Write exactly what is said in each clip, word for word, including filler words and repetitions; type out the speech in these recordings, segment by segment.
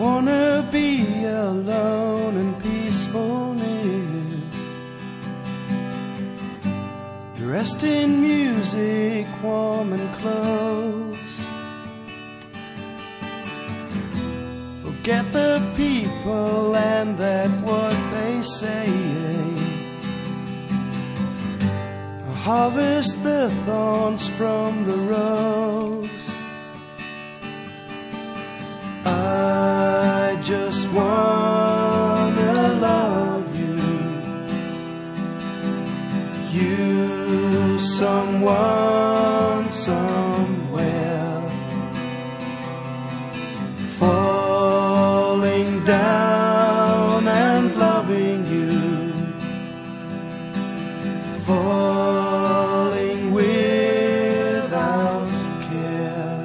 wanna be alone in peacefulness, dressed in music, warm and close. Forget the people and that what they say. Harvest the thorns from the rose. I just wanna love you, you, someone, somewhere, falling down and loving you, falling without care.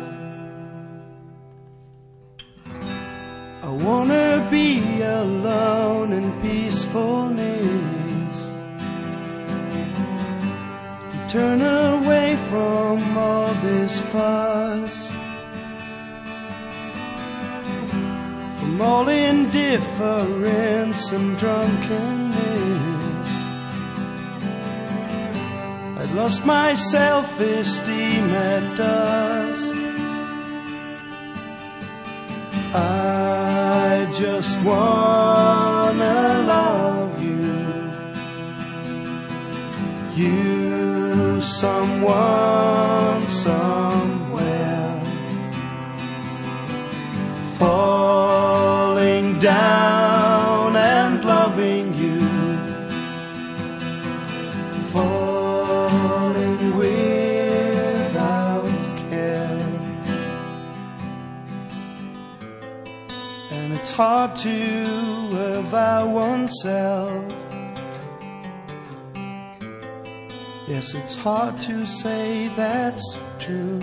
I wanna be alone in peacefulness, turn away from all this fuss, from all indifference and drunkenness. I lost my self-esteem at dusk. I just wanna love you, you, someone, somewhere, falling down and loving you, falling without care. And it's hard to avow oneself. Yes, it's hard to say that's true.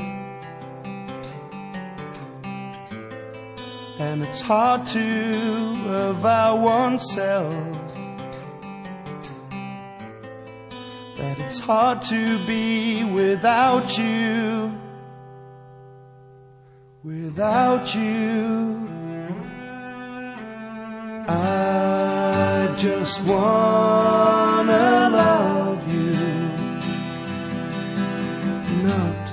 And it's hard to avow oneself, that it's hard to be without you, without you. I just wanna love you, not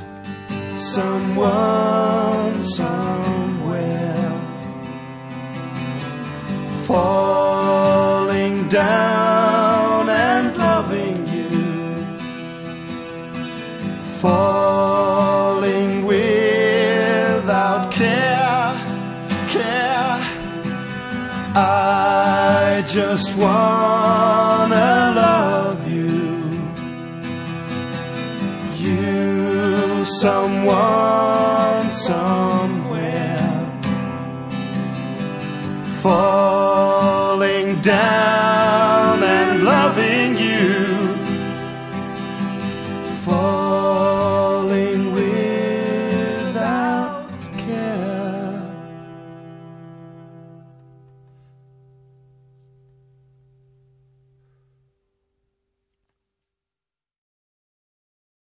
someone somewhere, falling down and loving you, falling without care, care. I just wanna love you, you, someone, somewhere, falling down